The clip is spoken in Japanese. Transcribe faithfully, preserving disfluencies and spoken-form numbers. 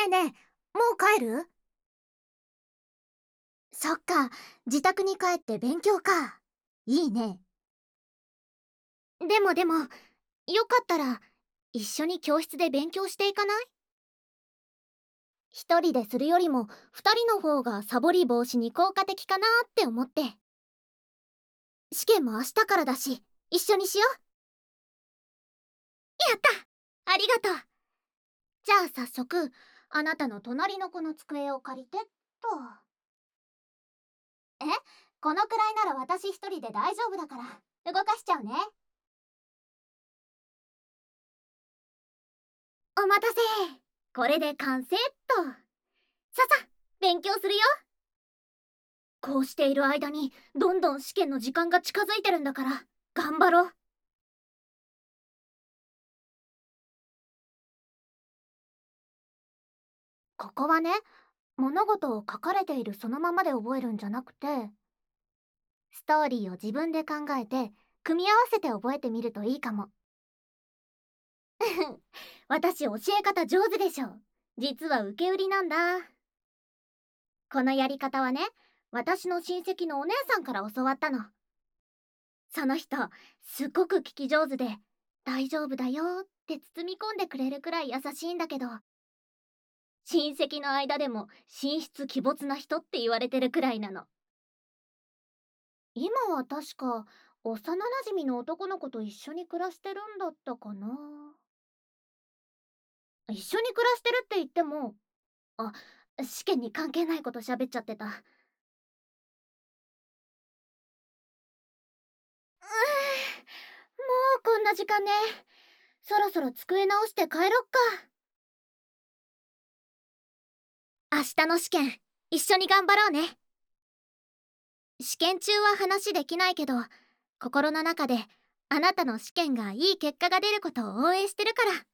ねえねえ、もう帰る？そっか、自宅に帰って勉強か。いいね。でもでも、よかったら一緒に教室で勉強していかない？一人でするよりも二人の方がサボり防止に効果的かなって思って。試験も明日からだし、一緒にしよう。やった、ありがとう。じゃあ早速、あなたの隣の子の机を借りてっと。え、このくらいなら私一人で大丈夫だから動かしちゃうね。お待たせ。これで完成っと。ささ、勉強するよ。こうしている間にどんどん試験の時間が近づいてるんだから頑張ろう。ここはね、物事を書かれているそのままで覚えるんじゃなくて、ストーリーを自分で考えて組み合わせて覚えてみるといいかも。私教え方上手でしょ。実は受け売りなんだ。このやり方はね、私の親戚のお姉さんから教わったの。その人、すっごく聞き上手で、大丈夫だよって包み込んでくれるくらい優しいんだけど、親戚の間でも神出鬼没な人って言われてるくらいなの。今は確か幼馴染の男の子と一緒に暮らしてるんだったかな。一緒に暮らしてるって言っても、あ、試験に関係ないこと喋っちゃってた。うーん、もうこんな時間ね。そろそろ机直して帰ろっか。明日の試験、一緒に頑張ろうね。試験中は話できないけど、心の中であなたの試験がいい結果が出ることを応援してるから。